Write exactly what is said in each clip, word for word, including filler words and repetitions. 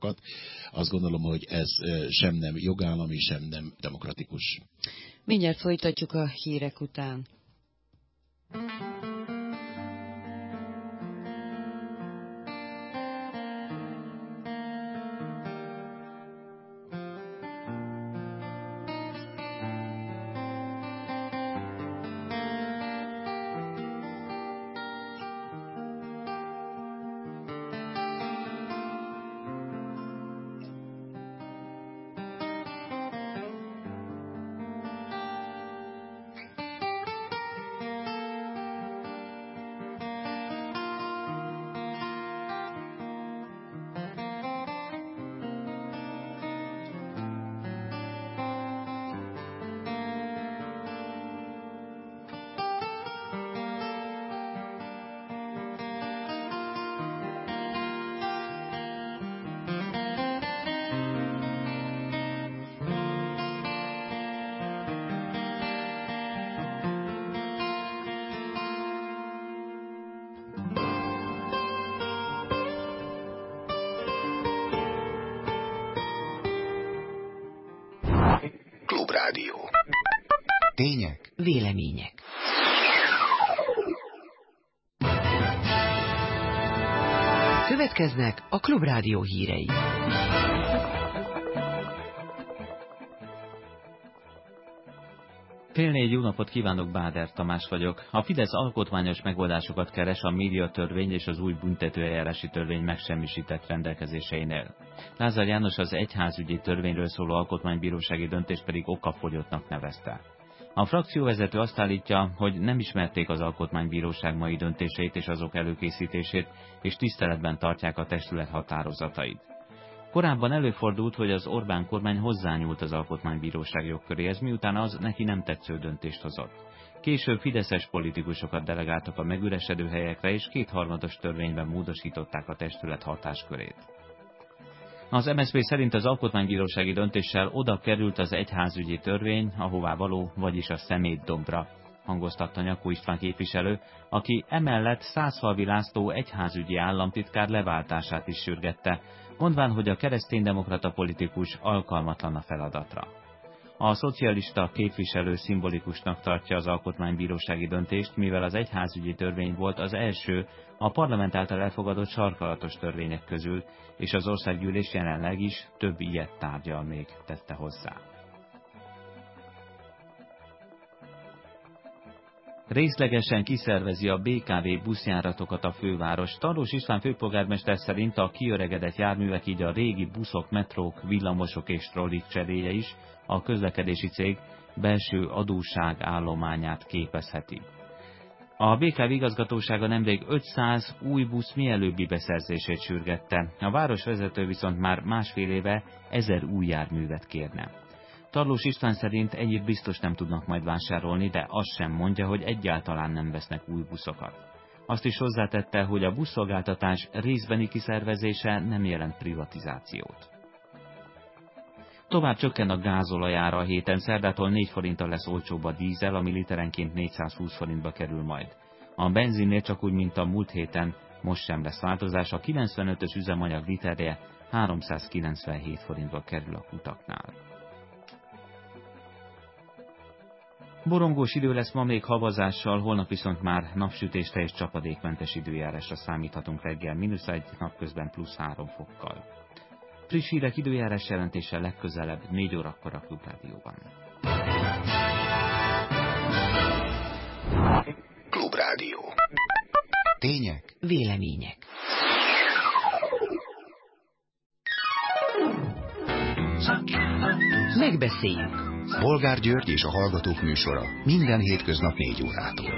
forrásokat. Azt gondolom, hogy ez sem nem jogállami, sem nem demokratikus. Mindjárt folytatjuk a hírek után. Klubrádió. Tények, vélemények. Következnek a Klubrádió hírei. Fél négy, jó napot kívánok, Báder Tamás vagyok. A Fidesz alkotmányos megoldásokat keres a médiatörvény és az új büntetőeljárási törvény megsemmisített rendelkezéseinél. Lázár János az egyházügyi törvényről szóló alkotmánybírósági döntést pedig okafogyottnak nevezte. A frakcióvezető azt állítja, hogy nem ismerték az alkotmánybíróság mai döntéseit és azok előkészítését, és tiszteletben tartják a testület határozatait. Korábban előfordult, hogy az Orbán kormány hozzányúlt az alkotmánybíróság jogköréhez, miután az neki nem tetsző döntést hozott. Később fideszes politikusokat delegáltak a megüresedő helyekre, és kétharmados törvényben módosították a testület hatáskörét. Az em es zé pé szerint az alkotmánybírósági döntéssel oda került az egyházügyi törvény, ahová való, vagyis a szemétdombra, hangoztatta Nyakó István képviselő, aki emellett Szászfalvi László egyházügyi államtitkár leváltását is sürgette, mondván, hogy a kereszténydemokrata politikus alkalmatlan a feladatra. A szocialista képviselő szimbolikusnak tartja az alkotmánybírósági döntést, mivel az egyházügyi törvény volt az első a parlament által elfogadott sarkalatos törvények közül, és az országgyűlés jelenleg is több ilyet tárgyal még, tette hozzá. Részlegesen kiszervezi a bé ká vé buszjáratokat a főváros. Tarlós István főpolgármester szerint a kiöregedett járművek, így a régi buszok, metrók, villamosok és trollik cseréje is a közlekedési cég belső adósság állományát képezheti. A bé ká vé igazgatósága nemrég ötszáz új busz mielőbbi beszerzését sürgette. A városvezető viszont már másfél éve ezer új járművet kérne. Tarlós István szerint ennyit biztos nem tudnak majd vásárolni, de azt sem mondja, hogy egyáltalán nem vesznek új buszokat. Azt is hozzátette, hogy a buszszolgáltatás részbeni kiszervezése nem jelent privatizációt. Tovább csökken a gázolajára a héten, szerdától négy forinttal lesz olcsóbb a dízel, ami literenként négyszázhúsz forintba kerül majd. A benzinnél csak úgy, mint a múlt héten, most sem lesz változás, a kilencvenötös üzemanyag literje háromszázkilencvenhét forintba kerül a kutaknál. Borongós idő lesz ma még havazással, holnap viszont már napsütésre és csapadékmentes időjárásra számíthatunk reggel, mínusz egy, napközben plusz három fokkal. Friss hírek, időjárás jelentése legközelebb négy órakor a Klubrádióban. Klubrádió. Tények, vélemények. Megbeszéljük. Bolgár György és a Hallgatók műsora minden hétköznap négy órától.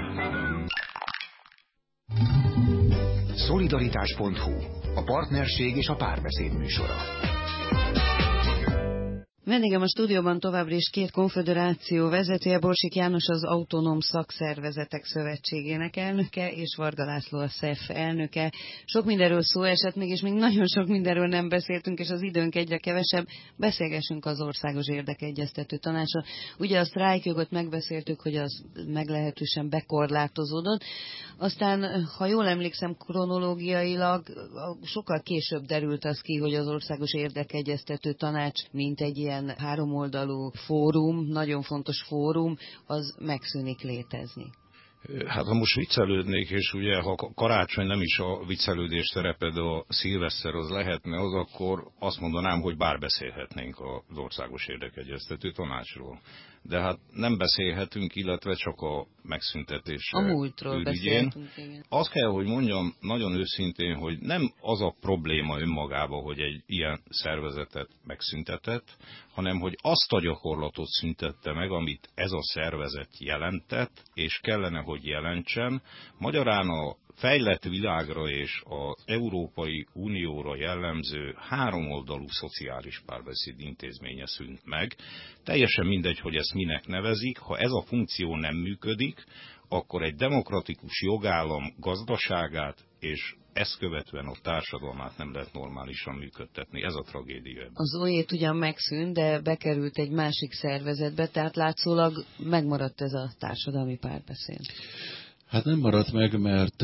Szolidaritás pont hu, a partnerség és a párbeszéd műsora. Vendégem a stúdióban továbbra is két konföderáció vezetője, Borsik János az Autonóm Szakszervezetek Szövetségének elnöke, és Varga László a SZEF elnöke. Sok mindenről szó esett, mégis még nagyon sok mindenről nem beszéltünk, és az időnk egyre kevesebb. Beszélgessünk az Országos Érdekegyeztető Tanácsra. Ugye a sztrájkjogot megbeszéltük, hogy az meglehetősen bekorlátozódott. Aztán, ha jól emlékszem, kronológiailag sokkal később derült az ki, hogy az Országos Érdekegyeztető Tanács, mint egy ilyen háromoldalú fórum, nagyon fontos fórum, az megszűnik létezni. Hát ha most viccelődnék, és ugye ha karácsony nem is a viccelődés terepe, de a szilveszter az lehetne az, akkor azt mondanám, hogy bár beszélhetnénk az Országos Érdekegyeztető Tanácsról. De hát nem beszélhetünk, illetve csak a megszüntetése a múltról ürügyén. beszélhetünk, igen. Azt kell, hogy mondjam nagyon őszintén, hogy nem az a probléma önmagában, hogy egy ilyen szervezetet megszüntetett, hanem hogy azt a gyakorlatot szüntette meg, amit ez a szervezet jelentett, és kellene, hogy jelentsen. Magyarán a fejlett világra és az Európai Unióra jellemző háromoldalú szociális párbeszéd intézménye szűnt meg. Teljesen mindegy, hogy ezt minek nevezik, ha ez a funkció nem működik, akkor egy demokratikus jogállam gazdaságát és ezt követően a társadalmát nem lehet normálisan működtetni. Ez a tragédia. Az o é ugyan megszűnt, de bekerült egy másik szervezetbe, tehát látszólag megmaradt ez a társadalmi párbeszéd. Hát nem maradt meg, mert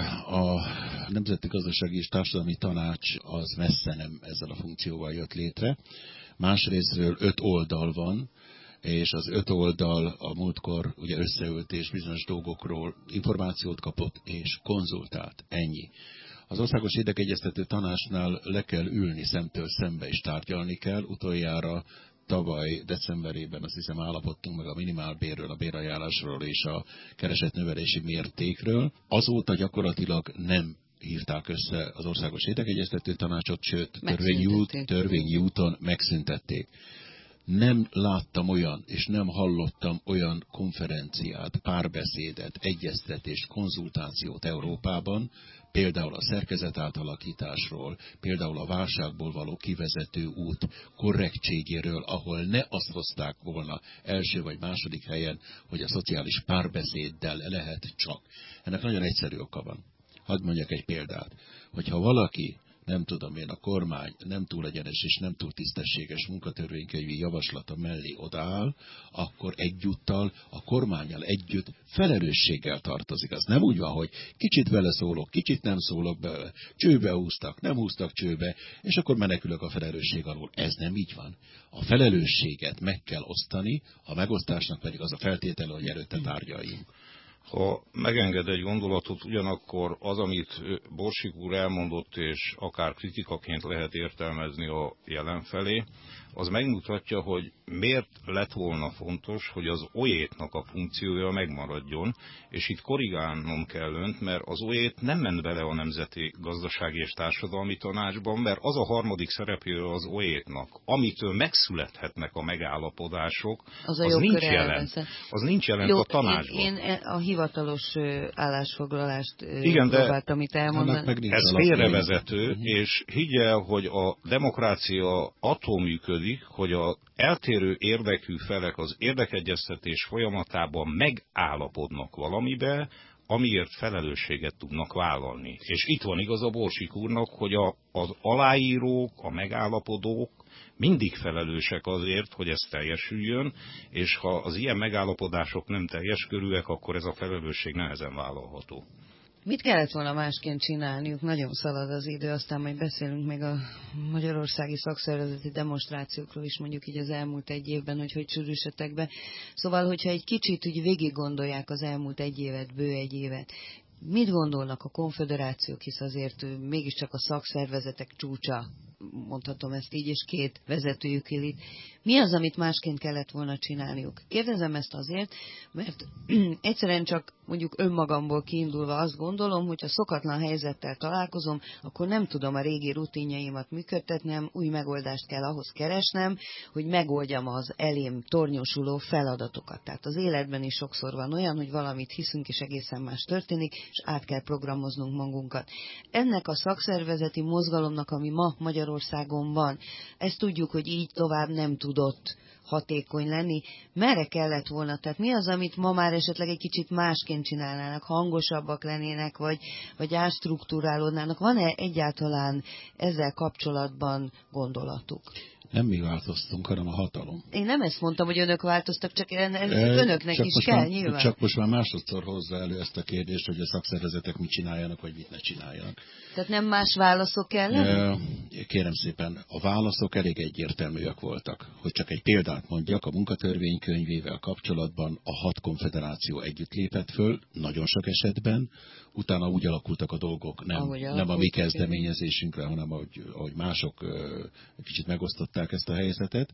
a Nemzeti Gazdasági és Társadalmi Tanács az messze nem ezzel a funkcióval jött létre. Másrésztről öt oldal van, és az öt oldal a múltkor ugye összeült és bizonyos dolgokról információt kapott és konzultált. Ennyi. Az Országos Érdekegyeztető Tanácsnál le kell ülni szemtől szembe és tárgyalni kell. Utoljára tavaly decemberében azt hiszem állapodtunk meg a minimálbérről, a bérajánlásról és a keresetnövelési mértékről. Azóta gyakorlatilag nem hívták össze az Országos Érdekegyeztető Tanácsot, sőt törvényi, út, törvényi úton megszüntették. Nem láttam olyan, és nem hallottam olyan konferenciát, párbeszédet, egyeztetést, konzultációt Európában, például a szerkezet átalakításról, például a válságból való kivezető út korrektségéről, ahol ne azt hozták volna első vagy második helyen, hogy a szociális párbeszéddel lehet csak. Ennek nagyon egyszerű oka van. Hadd mondjak egy példát, hogyha valaki, nem tudom én, a kormány nem túl egyenes és nem túl tisztességes munkatörvénykönyvi javaslata mellé odaáll, akkor egyúttal a kormánnyal együtt felelősséggel tartozik. Az nem úgy van, hogy kicsit vele szólok, kicsit nem szólok bele, csőbe húztak, nem húztak csőbe, és akkor menekülök a felelősség alól. Ez nem így van. A felelősséget meg kell osztani, a megosztásnak pedig az a feltétele, hogy előtte tárgyaljunk. Ha megenged egy gondolatot, ugyanakkor az, amit Borsik úr elmondott, és akár kritikaként lehet értelmezni a jelen felé, az megmutatja, hogy miért lett volna fontos, hogy az o é-nek a funkciója megmaradjon, és itt korrigálnom kell önt, mert az o é nem ment bele a Nemzeti Gazdasági és Társadalmi Tanácsban, mert az a harmadik szereplője az o é-nak, amitől megszülethetnek a megállapodások, az, az nincs jelen. Az nincs jelen Jó, a tanácsban. Én, én a hivatalos állásfoglalást Igen, próbáltam itt elmondani. Ez félrevezető, uh-huh. és higgy el, hogy a demokrácia attól működik, hogy az eltérő érdekű felek az érdekegyeztetés folyamatában megállapodnak valamibe, amiért felelősséget tudnak vállalni. És itt van igaz a Borsik úrnak, hogy a, az aláírók, a megállapodók mindig felelősek azért, hogy ez teljesüljön, és ha az ilyen megállapodások nem teljes körűek, akkor ez a felelősség nehezen vállalható. Mit kellett volna másként csinálniuk? Nagyon szalad az idő, aztán majd beszélünk még a magyarországi szakszervezeti demonstrációkról is, mondjuk így az elmúlt egy évben, hogy hogy sűrűsödtek be. Szóval, hogyha egy kicsit úgy végig gondolják az elmúlt egy évet, bő egy évet, mit gondolnak a konföderációk, hisz azért mégiscsak a szakszervezetek csúcsa, mondhatom ezt így, és két vezetőjük itt. Mi az, amit másként kellett volna csinálniuk? Kérdezem ezt azért, mert egyszerűen csak mondjuk önmagamból kiindulva azt gondolom, hogy ha szokatlan helyzettel találkozom, akkor nem tudom a régi rutinjaimat működtetnem, új megoldást kell ahhoz keresnem, hogy megoldjam az elém tornyosuló feladatokat. Tehát az életben is sokszor van olyan, hogy valamit hiszünk, és egészen más történik, és át kell programoznunk magunkat. Ennek a szakszervezeti mozgalomnak, ami ma Magyarországon van, ezt tudjuk, hogy így tovább nem tudott hatékony lenni. Merre kellett volna? Tehát mi az, amit ma már esetleg egy kicsit másként csinálnának, hangosabbak lennének, vagy, vagy átstruktúrálódnának? Van-e egyáltalán ezzel kapcsolatban gondolatuk? Nem mi változtunk, hanem a hatalom. Én nem ezt mondtam, hogy önök változtak, csak ez önöknek csak is kell, már, nyilván. Csak most már másodszor hozza elő ezt a kérdést, hogy a szakszervezetek mit csináljanak, vagy mit ne csináljanak. Tehát nem más válaszok kellene? Kérem szépen, a válaszok elég egyértelműek voltak. Hogy csak egy példát mondjak, a munkatörvénykönyvével kapcsolatban a hat konfederáció együtt lépett föl, nagyon sok esetben, utána úgy alakultak a dolgok, nem, nem a mi kezdeményezésünkre, hanem ahogy, ahogy mások kicsit megosztották ezt a helyzetet,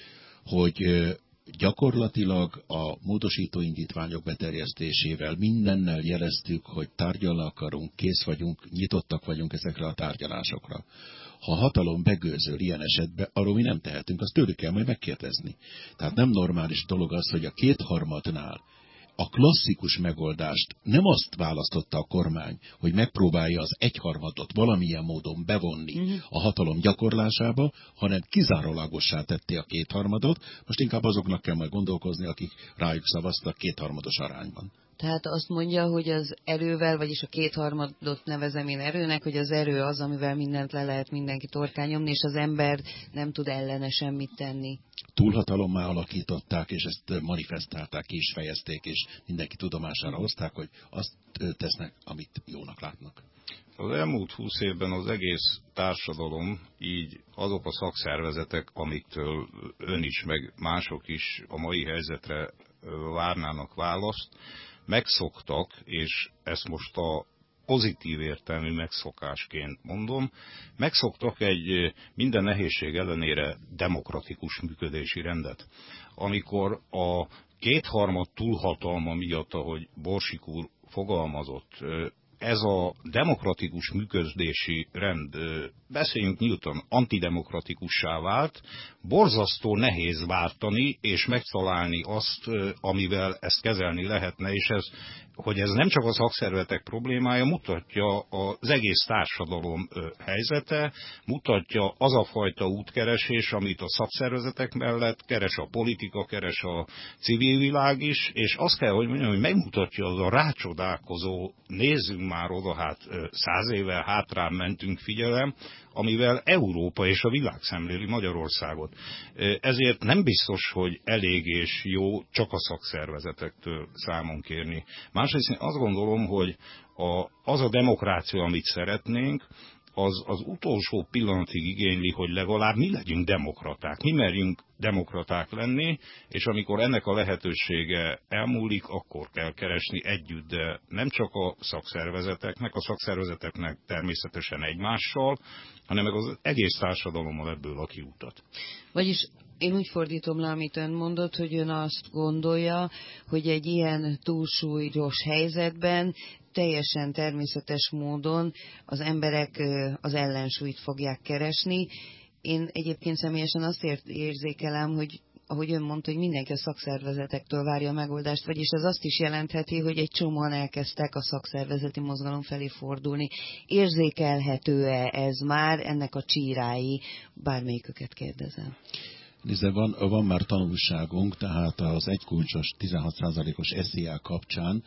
hogy gyakorlatilag a módosító indítványok beterjesztésével mindennel jeleztük, hogy tárgyalni akarunk, kész vagyunk, nyitottak vagyunk ezekre a tárgyalásokra. Ha a hatalom begőzöl ilyen esetben, arról mi nem tehetünk, azt tőlük kell majd megkérdezni. Tehát nem normális dolog az, hogy a kétharmadnál a klasszikus megoldást nem azt választotta a kormány, hogy megpróbálja az egyharmadot valamilyen módon bevonni uh-huh. a hatalom gyakorlásába, hanem kizárólagossá tette a kétharmadot. Most inkább azoknak kell majd gondolkozni, akik rájuk szavaztak kétharmados arányban. Tehát azt mondja, hogy az erővel, vagyis a kétharmadot nevezem én erőnek, hogy az erő az, amivel mindent le lehet mindenki torkán nyomni, és az ember nem tud ellene semmit tenni. Túlhatalommá alakították, és ezt manifestálták, ki is fejezték, és mindenki tudomására hozták, hogy azt tesznek, amit jónak látnak. Az elmúlt húsz évben az egész társadalom, így azok a szakszervezetek, amiktől ön is, meg mások is a mai helyzetre várnának választ, megszoktak, és ezt most a pozitív értelmű megszokásként mondom, megszoktak egy minden nehézség ellenére demokratikus működési rendet. Amikor a kétharmad túlhatalma miatt, ahogy Borsik úr fogalmazott, ez a demokratikus működési rend, beszéljünk nyíltan, antidemokratikussá vált, borzasztó nehéz váltani és megtalálni azt, amivel ezt kezelni lehetne, és ez, hogy ez nem csak a szakszervezetek problémája, mutatja az egész társadalom helyzete, mutatja az a fajta útkeresés, amit a szakszervezetek mellett keres a politika, keres a civil világ is, és azt kell, hogy mondjam, hogy megmutatja az a rácsodálkozó, nézzünk már oda, hát száz éve hátrán mentünk figyelem, amivel Európa és a világ szemléli Magyarországot. Ezért nem biztos, hogy elég és jó csak a szakszervezetektől számon kérni. Másrészt én azt gondolom, hogy a, az a demokrácia, amit szeretnénk, az az utolsó pillanatig igényli, hogy legalább mi legyünk demokraták, mi merjünk demokraták lenni, és amikor ennek a lehetősége elmúlik, akkor kell keresni együtt, de nem csak a szakszervezeteknek, a szakszervezeteknek természetesen egymással, hanem meg az egész társadalommal ebből a kiutat. Vagyis én úgy fordítom le, amit ön mondott, hogy ön azt gondolja, hogy egy ilyen túlsúlyos helyzetben teljesen természetes módon az emberek az ellensúlyt fogják keresni. Én egyébként személyesen azt érzékelem, hogy ahogy ön mondta, hogy mindenki a szakszervezetektől várja a megoldást, vagyis ez azt is jelentheti, hogy egy csomóan elkezdtek a szakszervezeti mozgalom felé fordulni. Érzékelhető-e ez már, ennek a csírái? Bármelyiküket kérdezem. Nézze, van, van már tanulságunk, tehát az egykulcsos tizenhat százalékos es zé á kapcsán,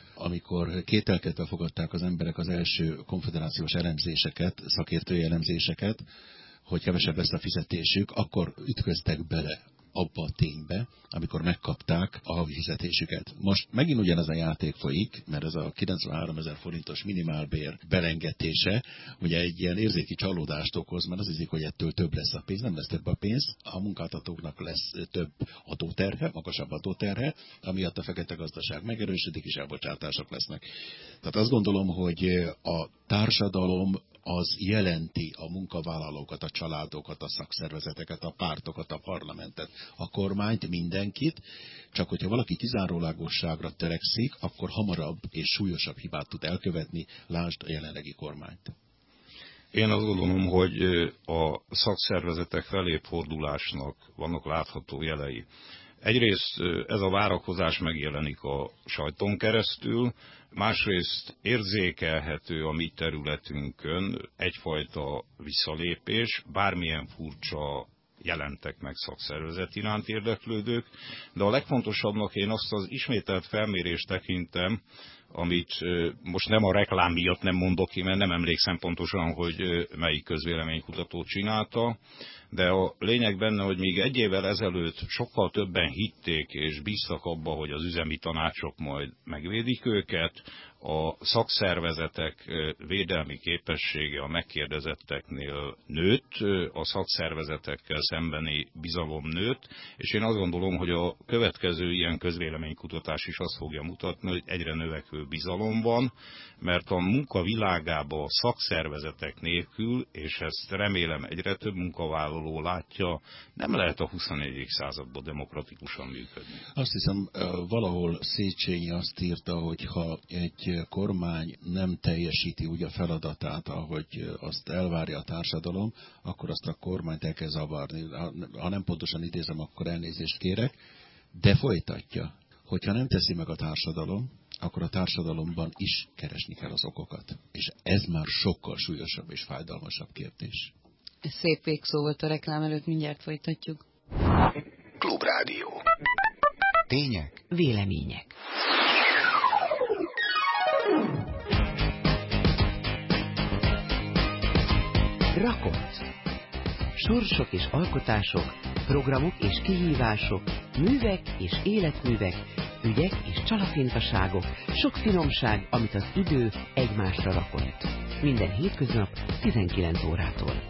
amikor kételkedve fogadták az emberek az első konfederációs elemzéseket, szakértői elemzéseket, hogy kevesebb lesz a fizetésük, akkor ütköztek bele abba a ténybe, amikor megkapták a havi fizetésüket. Most megint ugyanez a játék folyik, mert ez a kilencvenháromezer forintos minimálbér belengetése, ugye egy ilyen érzéki csalódást okoz, mert az hiszik, hogy ettől több lesz a pénz, nem lesz több a pénz, a munkáltatóknak lesz több adóterhe, magasabb adóterhe, amiatt a fekete gazdaság megerősödik, és elbocsátások lesznek. Tehát azt gondolom, hogy a társadalom az jelenti a munkavállalókat, a családokat, a szakszervezeteket, a pártokat, a parlamentet, a kormányt, mindenkit, csak hogyha valaki kizárólagosságra törekszik, akkor hamarabb és súlyosabb hibát tud elkövetni, lásd a jelenlegi kormányt. Én azt gondolom, hogy a szakszervezetek felé fordulásnak vannak látható jelei. Egyrészt ez a várakozás megjelenik a sajton keresztül, másrészt érzékelhető a mi területünkön egyfajta visszalépés, bármilyen furcsa jelentek meg szakszervezet iránt érdeklődők, de a legfontosabbnak én azt az ismételt felmérést tekintem, amit most nem a reklám miatt nem mondok ki, mert nem emlékszem pontosan, hogy melyik közvéleménykutató csinálta, de a lényeg benne, hogy még egy évvel ezelőtt sokkal többen hitték és bíztak abba, hogy az üzemi tanácsok majd megvédik őket, a szakszervezetek védelmi képessége a megkérdezetteknél nőtt, a szakszervezetekkel szembeni bizalom nőtt, és én azt gondolom, hogy a következő ilyen közvéleménykutatás is azt fogja mutatni, hogy egyre növekvő bizalom van, mert a munka világában a szakszervezetek nélkül, és ezt remélem egyre több munkavállaló látja, nem lehet a huszonegyedik században demokratikusan működni. Azt hiszem, valahol Széchenyi azt írta, hogy ha egy kormány nem teljesíti úgy a feladatát, ahogy azt elvárja a társadalom, akkor azt a kormányt el kell zavarni. Ha nem pontosan idézem, akkor elnézést kérek, de folytatja. Hogyha nem teszi meg a társadalom, akkor a társadalomban is keresni kell az okokat. És ez már sokkal súlyosabb és fájdalmasabb kérdés. Ez szép végszó volt a reklám előtt, mindjárt folytatjuk. Klubrádió. Tények. Vélemények. Rakott. Sorsok és alkotások, programok és kihívások, művek és életművek, ügyek és csalafintaságok, sok finomság, amit az idő egymásra rakott. Minden hétköznap tizenkilenc órától.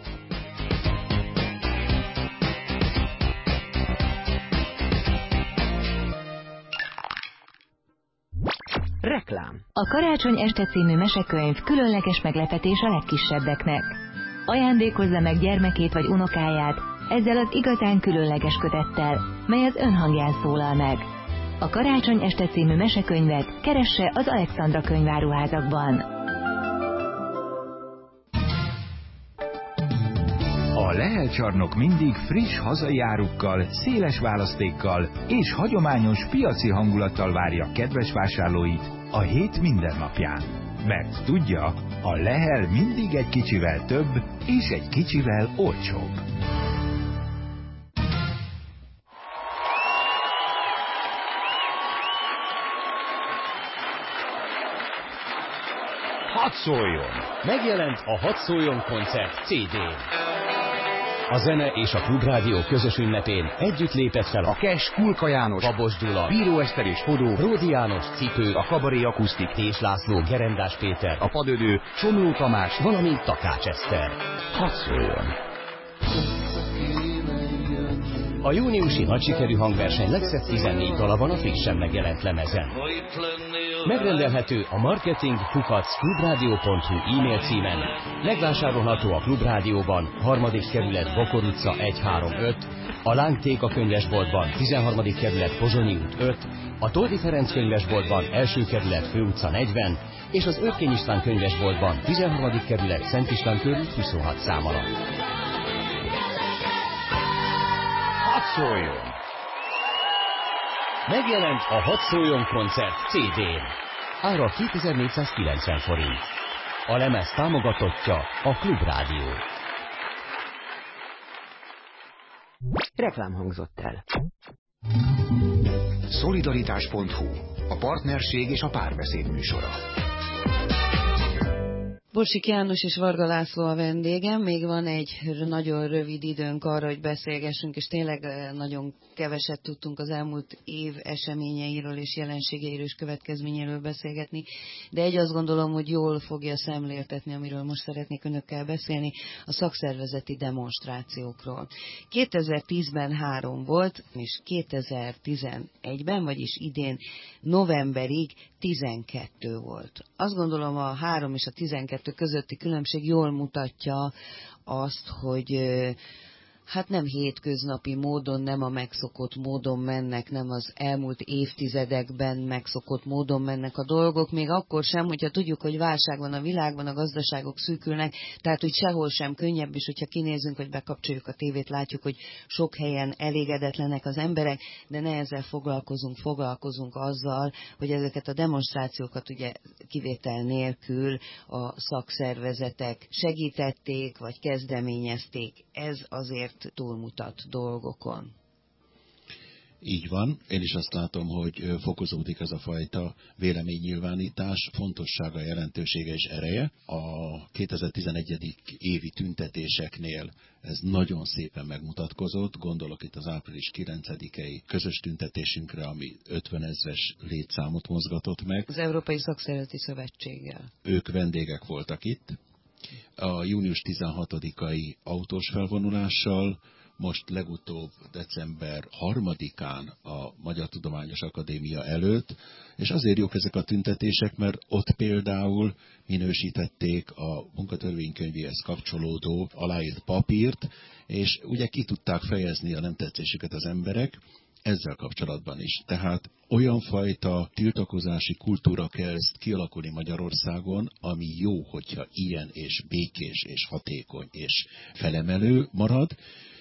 Reklám. A Karácsony este című mesekönyv különleges meglepetés a legkisebbeknek. Ajándékozza meg gyermekét vagy unokáját ezzel az igazán különleges kötettel, mely az önhangján szólal meg. A Karácsony este című mesekönyvet keresse az Alexandra könyváruházakban. A Lehel csarnok mindig friss hazai árukkal, széles választékkal és hagyományos piaci hangulattal várja kedves vásárlóit a hét minden napján. Mert tudja, a Lehel mindig egy kicsivel több és egy kicsivel olcsóbb. Hadd szóljon! Megjelent a Hadd szóljon koncert cé dén. A zene és a Klubrádió közös ünnepén együtt lépett fel a Kes, Kulka János, Babos Gyula, Bíró Eszter és Fodó, Ródi János, Cipő, a Kabaré Akusztik, Tés László, Gerendás Péter, a Padödő, Somló Tamás, valamint Takács Eszter. Hadd szóljon! A júniusi nagysikerű hangverseny legszebb tizennégy dala van a frissen megjelent lemezen. Megrendelhető a marketing kukac klubrádió pont hu e-mail címen, megvásárolható a Klubrádióban, harmadik kerület Bokor utca egy három öt, a Lángtéka könyvesboltban, tizenharmadik kerület Pozsonyi út öt, a Toldi Ferenc könyvesboltban, első kerület Fő utca negyven, és az Örkény István könyvesboltban, tizenharmadik kerület Szent István körút huszonhat szám alatt. Hadd szóljon! Megjelent a Hadd szóljon koncert cé dén. Ára kétezer-négyszázkilencven forint. A lemez támogatottja a Klubrádió. Reklám hangzott el. Szolidaritás pont hu. A partnerség és a párbeszéd műsora. Borsik János és Varga László a vendégem, még van egy nagyon rövid időnk arra, hogy beszélgessünk, és tényleg nagyon keveset tudtunk az elmúlt év eseményeiről és jelenségeiről és következményeiről beszélgetni, de egy azt gondolom, hogy jól fogja szemléltetni, amiről most szeretnék önökkel beszélni, a szakszervezeti demonstrációkról. kétezer-tízben három volt, és kétezer-tizenegyben, vagyis idén novemberig tizenkettő volt. Azt gondolom, a három és a tizenkettő kettő közötti különbség jól mutatja azt, hogy hát nem hétköznapi módon, nem a megszokott módon mennek, nem az elmúlt évtizedekben megszokott módon mennek a dolgok, még akkor sem, hogyha tudjuk, hogy válság van a világban, a gazdaságok szűkülnek, tehát hogy sehol sem könnyebb, és hogyha kinézünk, hogy bekapcsoljuk a tévét, látjuk, hogy sok helyen elégedetlenek az emberek, de ne ezzel foglalkozunk, foglalkozunk azzal, hogy ezeket a demonstrációkat ugye kivétel nélkül a szakszervezetek segítették, vagy kezdeményezték. Ez azért túlmutat dolgokon. Így van. Én is azt látom, hogy fokozódik ez a fajta véleménynyilvánítás, fontossága, jelentősége és ereje. A kétezer-tizenegy. évi tüntetéseknél ez nagyon szépen megmutatkozott. Gondolok itt az április kilencedikei közös tüntetésünkre, ami ötvenezres létszámot mozgatott meg. Az Európai Szakszervezeti Szövetséggel. Ők vendégek voltak itt. A június tizenhatodikai autós felvonulással, most legutóbb december harmadikán a Magyar Tudományos Akadémia előtt, és azért jók ezek a tüntetések, mert ott például minősítették a munkatörvénykönyvéhez kapcsolódó aláírt papírt, és ugye ki tudták fejezni a nem tetszésüket az emberek, ezzel kapcsolatban is. Tehát olyan fajta tiltakozási kultúra kezd kialakulni Magyarországon, ami jó, hogyha ilyen és békés és hatékony és felemelő marad,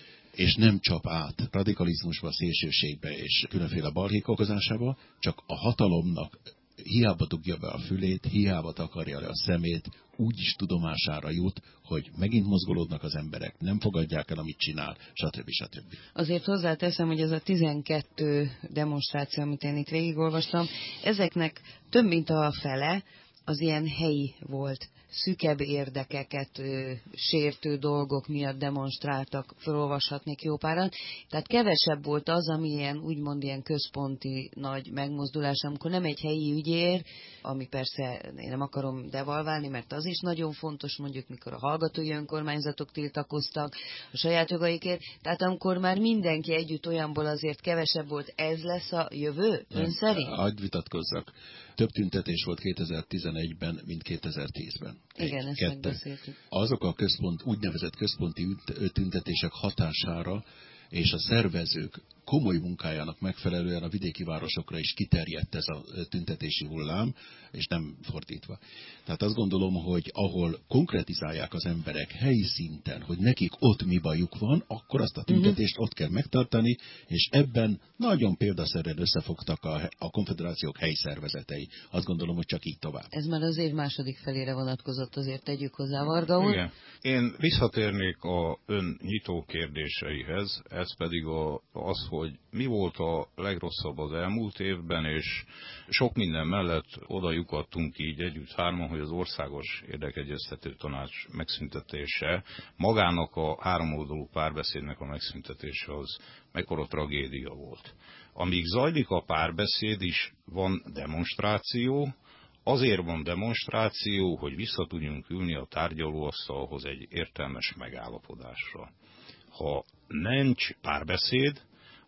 és nem csap át radikalizmusba, szélsőségbe és különféle balhék okozásába, csak a hatalomnak hiába dugja be a fülét, hiába takarja le a szemét, úgyis tudomására jut, hogy megint mozgolódnak az emberek, nem fogadják el, amit csinál, stb. stb. Azért hozzáteszem, hogy ez a tizenkettő demonstráció, amit én itt végigolvastam, ezeknek több mint a fele az ilyen helyi volt. Szükebb érdekeket ö, sértő dolgok miatt demonstráltak, felolvashatnék jó páran. Tehát kevesebb volt az, ami ilyen, úgymond ilyen központi nagy megmozdulás, amikor nem egy helyi ügyér, ami persze én nem akarom devalválni, mert az is nagyon fontos, mondjuk mikor a hallgatói önkormányzatok tiltakoztak a saját jogaikért, tehát amikor már mindenki együtt olyanból azért kevesebb volt, ez lesz a jövő, ön szerint? Hadd vitatkozzak. Több tüntetés volt kétezer-tizenegyben, mint kétezer-tízben. Igen, ezt megbeszéltük. Azok a központ, úgynevezett központi tüntetések hatására és a szervezők komoly munkájának megfelelően a vidéki városokra is kiterjedt ez a tüntetési hullám, és nem fordítva. Tehát azt gondolom, hogy ahol konkretizálják az emberek helyi szinten, hogy nekik ott mi bajuk van, akkor azt a tüntetést uh-huh. ott kell megtartani, és ebben nagyon példaszerűen összefogtak a, a konfederációk helyi szervezetei. Azt gondolom, hogy csak így tovább. Ez már az év második felére vonatkozott, azért tegyük hozzá, Varga úr. Igen. Én visszatérnék a ön nyitó kérdéseihez, ez pedig a, az, hogy mi volt a legrosszabb az elmúlt évben, és sok minden mellett oda lyukadtunk így együtt hárman, hogy az Országos Érdekegyeztető Tanács megszüntetése, magának a háromoldalú párbeszédnek a megszüntetése az mekkora tragédia volt. Amíg zajlik a párbeszéd is, van demonstráció, azért van demonstráció, hogy vissza tudjunk ülni a tárgyalóasztalhoz egy értelmes megállapodásra. Ha nincs párbeszéd,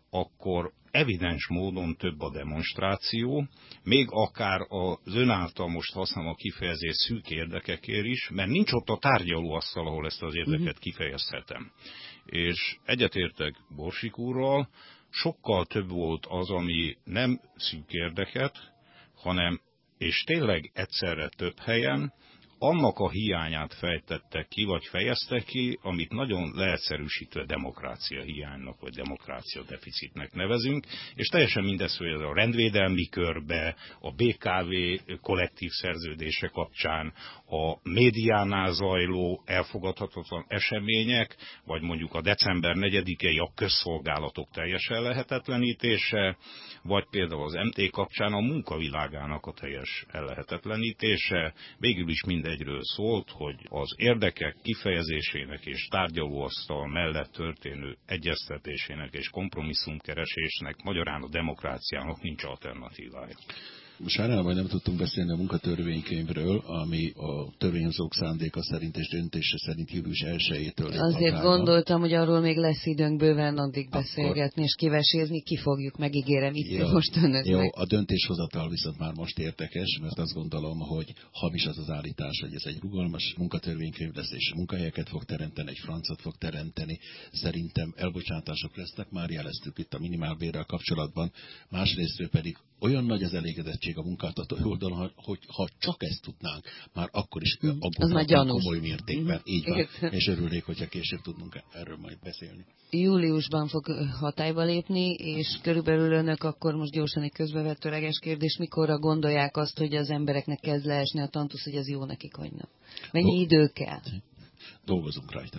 akkor evidens módon több a demonstráció, még akár az ön által most használom a kifejezés szűk érdekekért is, mert nincs ott a tárgyalóasztal, ahol ezt az érdeket kifejezhetem. És egyetértek Borsik úrral, sokkal több volt az, ami nem szűk érdeket, hanem, és tényleg egyszerre több helyen, annak a hiányát fejtettek ki, vagy fejeztek ki, amit nagyon leegyszerűsítve demokrácia hiánynak, vagy demokrácia deficitnek nevezünk, és teljesen mindez, hogy ez a rendvédelmi körbe, a bé ká vé kollektív szerződése kapcsán, a médiánál zajló elfogadhatatlan események, vagy mondjuk a december negyedikei a közszolgálatok teljes ellehetetlenítése, vagy például az em té kapcsán a munkavilágának a teljes ellehetetlenítése, végül is mindegyről szólt, hogy az érdekek kifejezésének és tárgyalóasztal mellett történő egyeztetésének és kompromisszumkeresésnek, magyarán a demokráciának nincs alternatívája. Sajnálom, hogy nem tudtunk beszélni a munkatörvénykönyvről, ami a törvényhozók szándéka szerint és döntése szerint július elsejétől lép Azért hatályba. gondoltam, hogy arról még lesz időnk bőven addig beszélgetni és kivesézni, ki fogjuk, megígérem itt jó, most önöknek. Jó, a döntéshozatal viszont már most érdekes, mert azt gondolom, hogy hamis az az állítás, hogy ez egy rugalmas munkatörvénykönyv lesz, és munkahelyeket fog teremteni, egy francot fog teremteni. Szerintem elbocsátások lesznek, már jeleztük itt a minimálbérrel kapcsolatban. Másrésztről pedig olyan nagy az elégedettség a munkáltatói oldalon, hogy ha csak ezt tudnánk, már akkor is aggódnánk komoly mértékben. Mm. Így van, és örülnék, hogyha később tudnunk erről majd beszélni. Júliusban fog hatályba lépni, és körülbelül önök akkor most gyorsan egy közbevetőleges kérdés, mikorra gondolják azt, hogy az embereknek kezd leesni a tantusz, hogy ez jó nekik, vagy nem? Mennyi Do- idő kell? Dolgozunk rajta.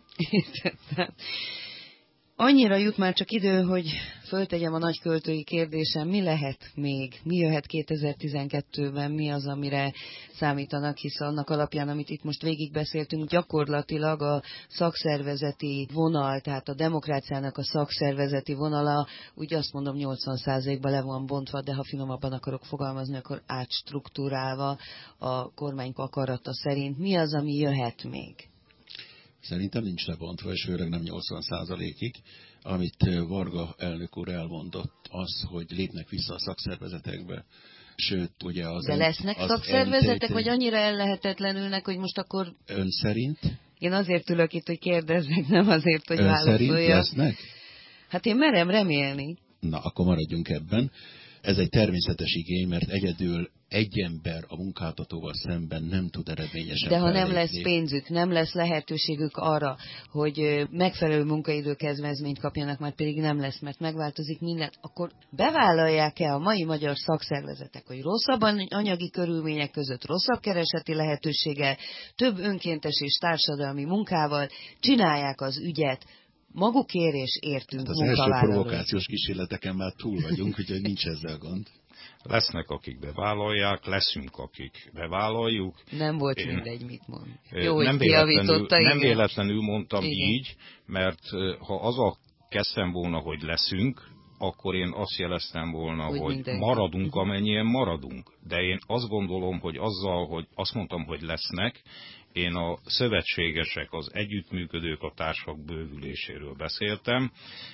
Annyira jut már csak idő, hogy föltegyem a nagyköltői kérdésem, mi lehet még, mi jöhet kétezer-tizenkettőben, mi az, amire számítanak, hisz annak alapján, amit itt most végigbeszéltünk, gyakorlatilag a szakszervezeti vonal, tehát a demokráciának a szakszervezeti vonala, úgy azt mondom nyolcvan százalékban le van bontva, de ha finomabban akarok fogalmazni, akkor átstruktúrálva a kormány akarata szerint. Mi az, ami jöhet még? Szerintem nincs lebontva, és főleg nem nyolcvan százalékig. Amit Varga elnök úr elmondott, az, hogy lépnek vissza a szakszervezetekbe, sőt, ugye az... De lesznek az szakszervezetek, en té té... vagy annyira ellehetetlenülnek, hogy most akkor... Ön szerint? Én azért ülök itt, hogy kérdezzek, nem azért, hogy Ön válaszoljak. szerint lesznek? Hát én merem remélni. Na, akkor maradjunk ebben. Ez egy természetes igény, mert egyedül egy ember a munkáltatóval szemben nem tud eredményesen De ha fellépni. nem lesz pénzük, nem lesz lehetőségük arra, hogy megfelelő munkaidőkezmezményt kapjanak, majd pedig nem lesz, mert megváltozik minden, akkor bevállalják-e a mai magyar szakszervezetek, hogy rosszabb anyagi körülmények között, rosszabb kereseti lehetőséggel, több önkéntes és társadalmi munkával csinálják az ügyet, magukért és értünk hát az első provokációs kísérleteken már túl vagyunk, úgyhogy nincs ezzel gond. Lesznek, akik bevállalják, leszünk, akik bevállaljuk. Nem volt Én, mindegy, mit mond. Jó, nem véletlenül, nem véletlenül mondtam igen. így, mert ha az a kezdtem volna, hogy leszünk, akkor én azt jeleztem volna, úgy hogy mindenki. maradunk, amennyien maradunk. De én azt gondolom, hogy azzal, hogy azt mondtam, hogy lesznek, én a szövetségesek, az együttműködők, a társak bővüléséről beszéltem,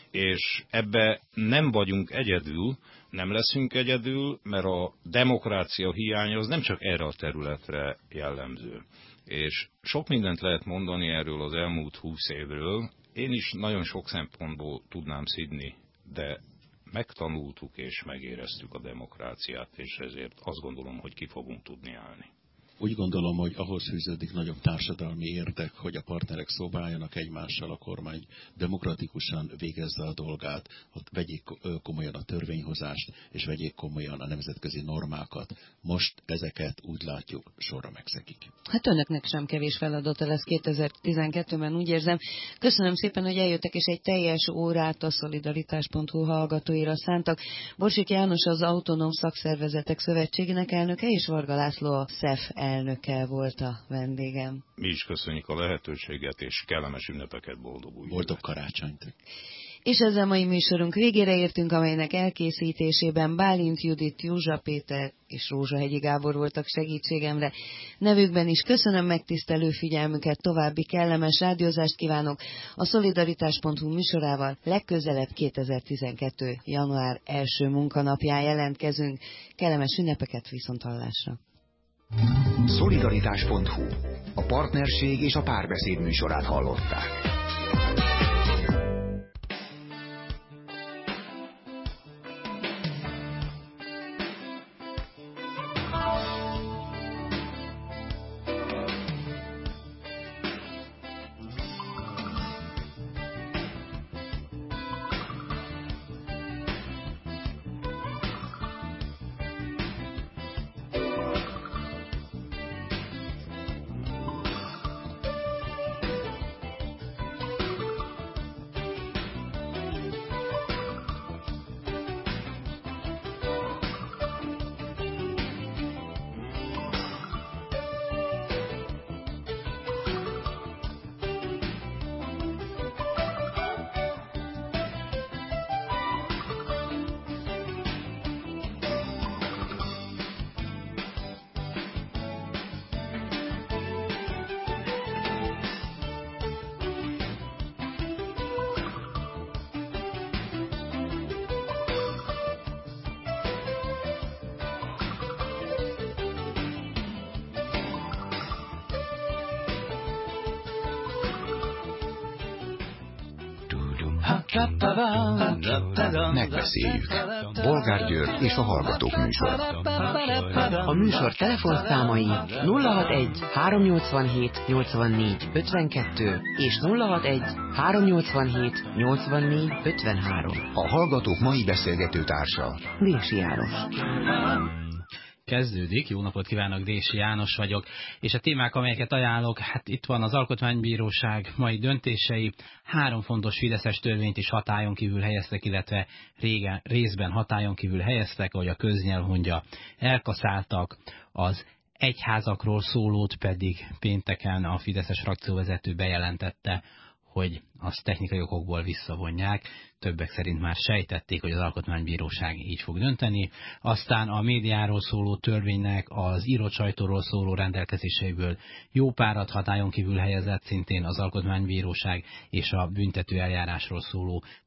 és ebbe nem vagyunk egyedül, nem leszünk egyedül, mert a demokrácia hiánya az nem csak erre a területre jellemző. És sok mindent lehet mondani erről az elmúlt húsz évről. Én is nagyon sok szempontból tudnám szidni, de megtanultuk és megéreztük a demokráciát, és ezért azt gondolom, hogy ki fogunk tudni állni. Úgy gondolom, hogy ahhoz fűződik nagyobb társadalmi érdek, hogy a partnerek szobáljanak egymással, a kormány demokratikusan végezze a dolgát, hogy vegyék komolyan a törvényhozást, és vegyék komolyan a nemzetközi normákat. Most ezeket úgy látjuk, sorra megszekik. Hát önöknek sem kevés feladata lesz kétezer-tizenkettőben, úgy érzem. Köszönöm szépen, hogy eljöttek, és egy teljes órát a szolidaritás pont hu hallgatóira szántak. Borsik János az Autonóm Szakszervezetek Szövetségének elnöke, és Varga László a szef elnöke volt a vendégem. Mi is köszönjük a lehetőséget, és kellemes ünnepeket, boldog új Boldog karácsonyt! És ezzel mai műsorunk végére értünk, amelynek elkészítésében Bálint Judit, Józsa Péter és Rózsahegyi Gábor voltak segítségemre. Nevükben is köszönöm megtisztelő figyelmüket, további kellemes rádiózást kívánok. A szolidaritás pont hu műsorával legközelebb kétezer-tizenkettő. január első munkanapján jelentkezünk. Kellemes ünnepeket, viszonthallásra! szolidaritás pont hu. A partnerség és a párbeszéd műsorát hallották. Megbeszéljük. Bolgár György és a Hallgatók műsora. A műsor telefonszámai nulla hatvanegy háromnyolcvanhét nyolcvannégy ötvenkettő és nulla hatvanegy háromnyolcvanhét nyolcvannégy ötvenhárom. A Hallgatók mai beszélgető társa Dési János. Kezdődik. Jó napot kívánok, Dési János vagyok, és a témák, amelyeket ajánlok, hát itt van az Alkotmánybíróság mai döntései, három fontos fideszes törvényt is hatályon kívül helyeztek, illetve régen, részben hatályon kívül helyeztek, ahogy a köznyelv mondja, elkaszáltak, az egyházakról szólót pedig pénteken a fideszes frakcióvezető bejelentette, hogy azt technikai okokból visszavonják. Többek szerint már sejtették, hogy az Alkotmánybíróság így fog dönteni. Aztán a médiáról szóló törvénynek az írott sajtóról szóló rendelkezéseiből jó párat hatályon kívül helyezett szintén az Alkotmánybíróság, és a büntető eljárásról szóló